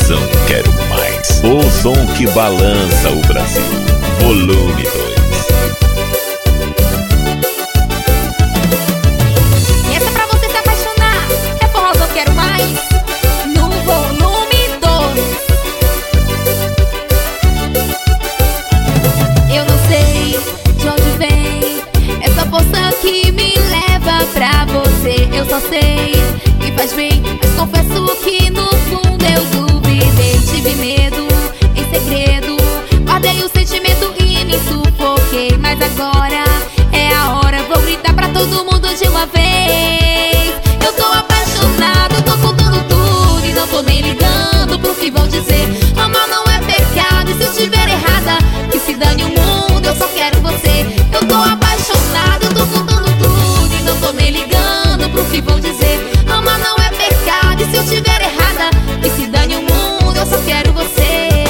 Forrozão, quero mais. O som que balança o Brasil. Volume 2. E essa é pra você se apaixonar. É Forrozão, quero mais. No volume 2. Eu não sei de onde vem essa força que me leva pra você. Eu só sei que faz bem, mas confesso que no fundo eu duvidei. Tive medo em segredo, guardei o sentimento e me sufoquei. Mas agora é a hora, vou gritar pra todo mundo de uma vez. Eu tô apaixonado, tô contando tudo e não tô nem ligando pro que vão dizer. Amar não é pecado e se eu estiver errada, que se dane o mundo, eu só quero você. Eu tô apaixonado, tô contando tudo e não tô nem ligando pro que vão dizer. Amar não é pecado e se eu estiver errada, que se dane o mundo, eu só quero você.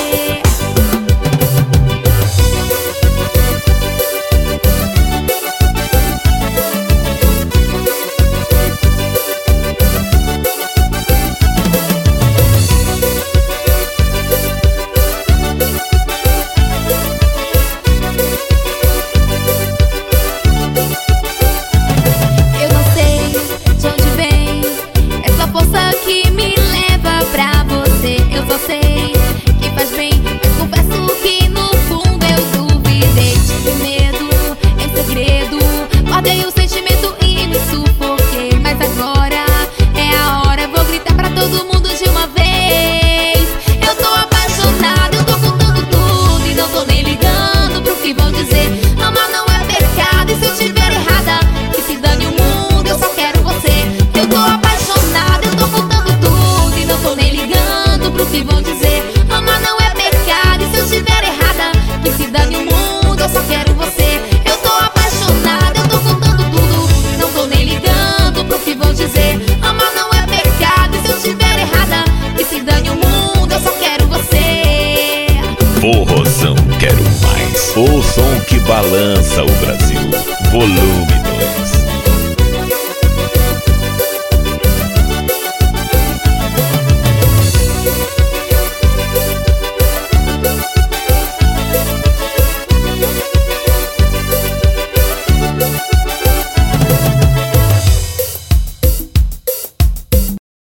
Eu não sei de onde vem essa força que me leva pra você. Eu só sei que faz bem, mas confesso que no fundo eu duvidei. Tive medo em segredo, guardei o sentimento e me sufoquei. Mas agora é a hora, vou gritar pra todo mundo de uma vez. Eu tô apaixonada, eu tô contando tudo e não tô nem ligando pro que vão dizer. Amar não é pecado e se eu estiver errada, que se dane o mundo, eu só quero você. Eu tô apaixonada, eu tô contando tudo e não tô nem ligando pro que vão dizer. Amar não é pecado e se eu estiver errada, que se dane o mundo, eu só quero você. Eu tô apaixonada, eu tô contando tudo, não tô nem ligando pro que vão dizer. Amar não é pecado e se eu estiver errada, que se dane o mundo, eu só quero você. Forrozão, quero mais. O som que balança o Brasil. Volume 2.